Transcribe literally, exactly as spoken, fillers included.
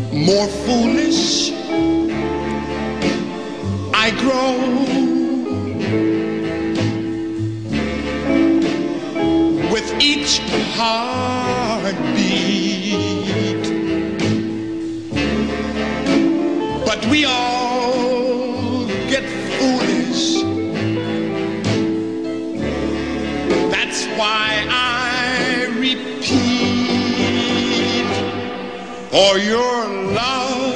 more foolish I grow. With each heartbeat, but we all get foolish. That's why I repeat, for your love